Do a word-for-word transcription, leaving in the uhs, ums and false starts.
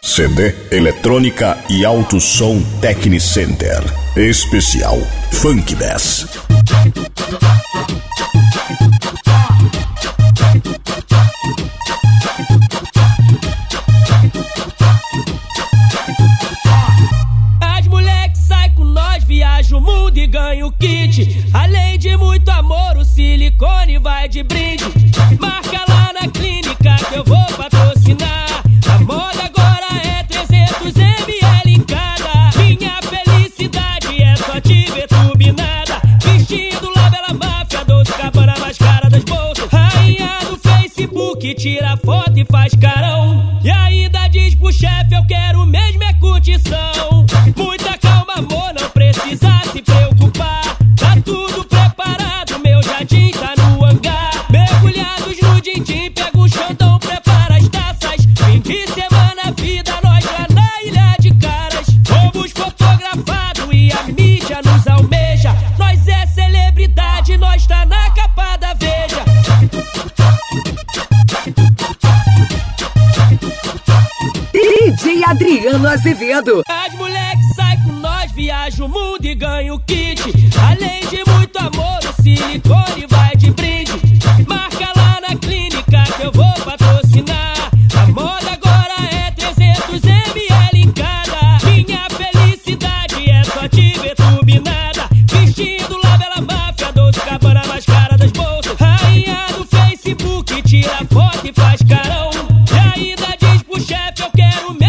C D, eletrônica e alto som Tecnicenter. Especial Funk Bass. As moleques saem com nós, viaja o mundo e ganha o kit. Além de muito amor, o silicone vai de brinde. Marca lá na clínica que eu vou patrocinar. A moda agora é trezentos mililitros em cada. Minha felicidade é só te ver turbinada. Vestindo lá Bela Máfia, Dolce Gabbana mais cara das bolsas. Rainha do Facebook, tira foto e faz carão. E ainda diz pro chefe, eu quero mesmo é curtição. Muita calma, amor, não precisa se preocupar. Tá tudo preparado, meu jardim tá no hangar. Mergulhados no din-din, pega o xandão, prepara as taças. Fim de semana, vida, nós lá na Ilha de Caras. Fomos fotografados e a mídia nos almeja. Nós é celebridade, nós tá na capa da Veja. D J Adriano Azevedo. As moleques saem com nós, viaja o mundo e ganha o kit. Além de muito amor, o silicone vai de brinde. Marca lá na clínica que eu vou patrocinar. A moda agora é trezentos mililitros em cada. Minha felicidade é só te ver turbinada. Vestindo lá Bela Máfia, Dolce Gabbana mais cara das bolsas. Rainha do Facebook, tira foto e faz carão. E ainda diz pro chefe, eu quero